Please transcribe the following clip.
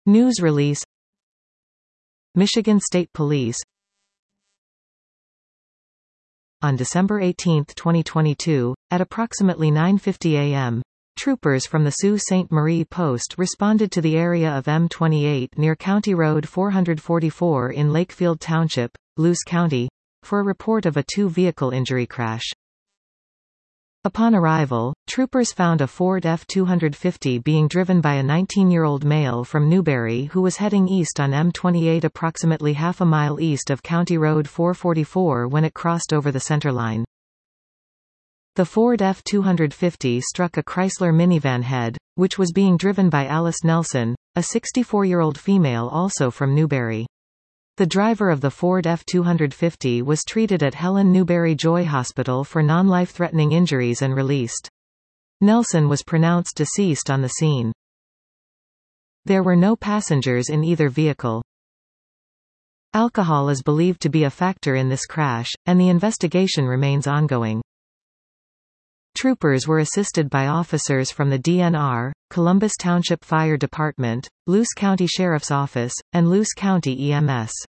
News release. Michigan State Police. On December 18, 2022, at approximately 9:50 a.m., troopers from the Sault Ste. Marie Post responded to the area of M28 near County Road 444 in Lakefield Township, Luce County, for a report of a two-vehicle injury crash. Upon arrival, troopers found a Ford F-250 being driven by a 19-year-old male from Newberry who was heading east on M28 approximately half a mile east of County Road 444 when it crossed over the centerline. The Ford F-250 struck a Chrysler minivan head, which was being driven by Alice Nelson, a 64-year-old female also from Newberry. The driver of the Ford F-250 was treated at Helen Newberry Joy Hospital for non-life-threatening injuries and released. Nelson was pronounced deceased on the scene. There were no passengers in either vehicle. Alcohol is believed to be a factor in this crash, and the investigation remains ongoing. Troopers were assisted by officers from the DNR, Columbus Township Fire Department, Luce County Sheriff's Office, and Luce County EMS.